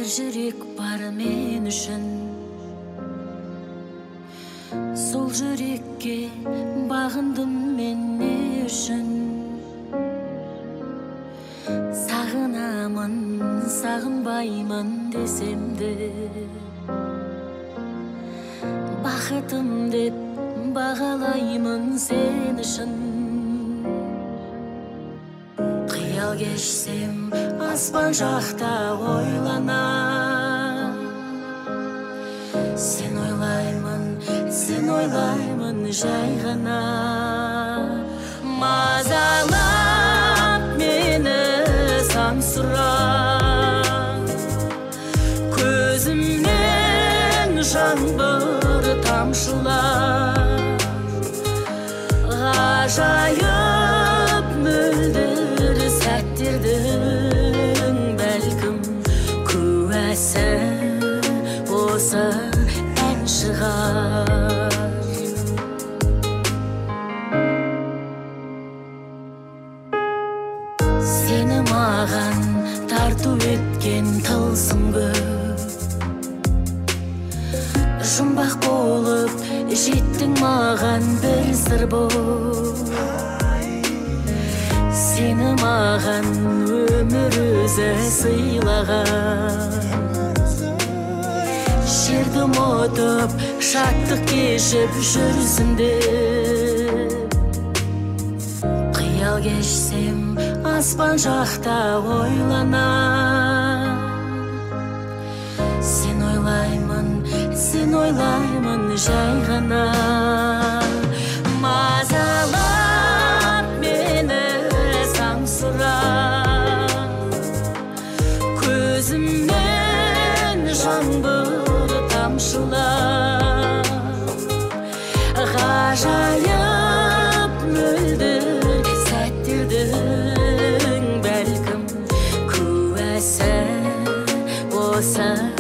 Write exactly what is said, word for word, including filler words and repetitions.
жүрек бар мен үшін. Сол жүрекке бағындым мен не үшін. Сағынамын, сағынбаймын десем де, бақытым деп бағалаймын сен үшін. Қиял кешсем, аспан жақта ойлана, сен ойлаймын, сен ойлаймын жай ғана. Мазалап мені сансырап, көзімнен жаңбыр тамшылап, ғажайып мөлдір сәттердің бәлкім куәсі осы ән шығар. Сені маған тарту еткен тылсым көп, жұмбақ болып жеттің маған бір сыр болып. Сені маған өмір өзі сыйлаған, жерді ұмытып шаттық кешіп жүрсін деп. Қиял кешсем, аспан жақта ойлана, сен ойлаймын, сен ойлаймын жай ғана. Мазалап мені сансырап, көзімнен жаңбыр тамшылап, ғажайып мөлдір сәттердің бәлкім куәсі осы